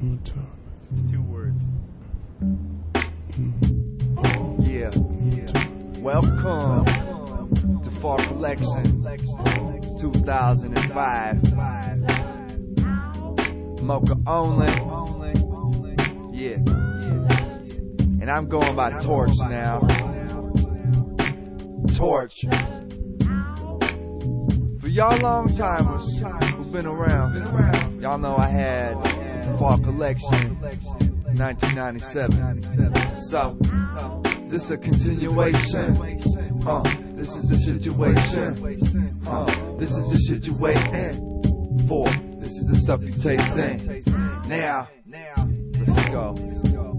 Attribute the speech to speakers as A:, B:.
A: It's 2 words.
B: Yeah. Welcome to Fall Collection 2005. Mocha only. Yeah. And I'm going by Torch now. Torch. For y'all long timers who've been around, y'all know I had Fall Collection 1997. So, this a continuation. This is the situation. This is the shit you waiting for. This is the stuff you tasting. Now, let's go.